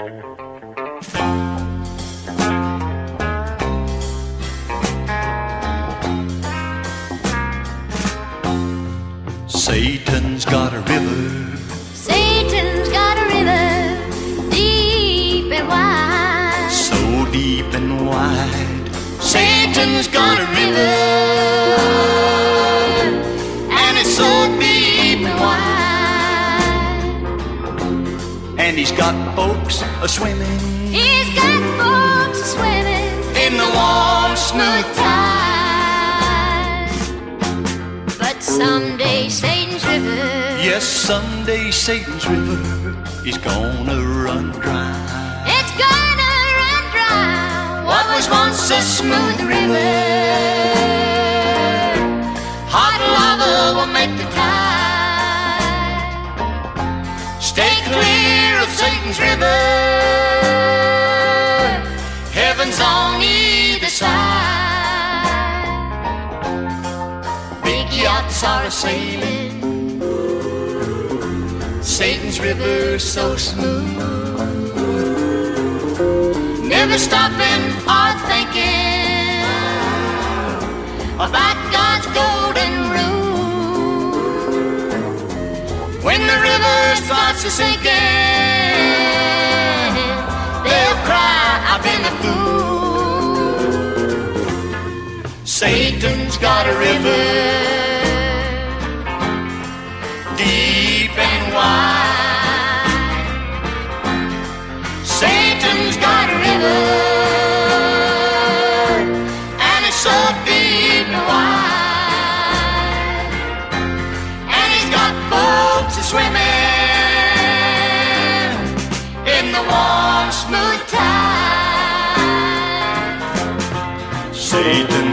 Satan's got a river. Satan's got a river, deep and wide. So deep and wide. Satan's got a river, and it's so deep and wide. And he's got folks a-swimming. He's got folks swimming In the warm, smooth tide. But someday Satan's river, Yes, someday Satan's river is gonna run dry. it's gonna run dry. What was once a smooth river, hot lava will make the tide. Stay clear of Satan's river. Heaven's on either side. Big yachts are a-sailing, Satan's river so smooth. Never stopping or thinking about God's golden rule. When the river starts a-sinking, they'll cry, I've been a fool. Satan's got a river, deep and wide. Satan's got a river, and it's so deep and wide. And he's got folks a-swimming in the warm, smooth tide. Satan's